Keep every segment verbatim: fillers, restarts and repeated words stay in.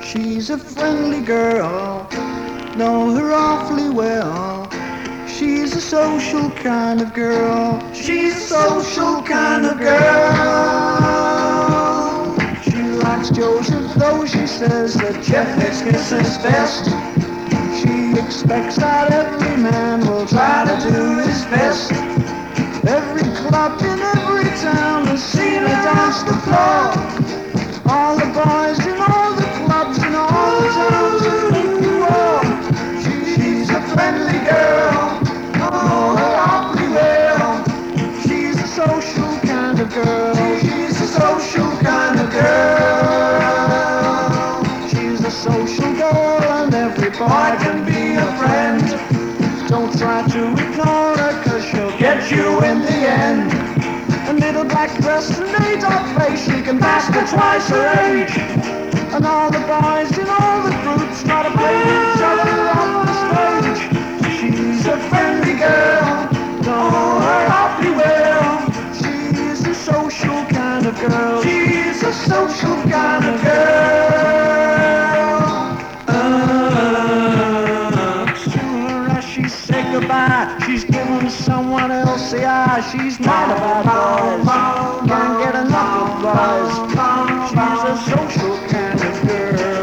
She's a friendly girl, know her awfully well. She's a social kind of girl. She's a social kind of girl. She likes Joseph, though she says that Jeff Niskis is best. She expects that every man will try to do his best. Every club in every town has seen her dance the floor. All the boys in all the clubs in all the towns have looked for. She's a friendly girl, know her awfully well. She's a social kind of girl. She's a social kind of girl. She's a social girl and every boy can be a friend. Don't try to ignore her, cause she'll get you in the end. A little black dress and a dark face, she can pass for twice her age. And all the boys in all the groups try to play each other on the stage. She's a friendly girl, know her awfully well. She's a social kind of girl. She's a social kind of girl. Uh, to her as she said goodbye, she's giving someone else the eye. She's mad about boys, can't get enough of boys. She's a social kind of girl.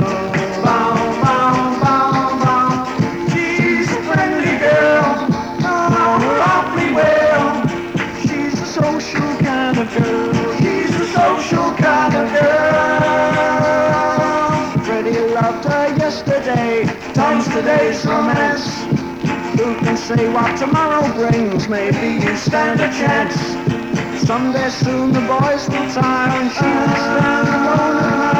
She's a friendly girl, know her awfully well. She's a social kind of girl. She's a social kind of girl. Freddie loved her yesterday, Tom's today's romance. Who can say what tomorrow brings? Maybe you stand a chance. Someday soon the boys will tire and she will stand alone at night.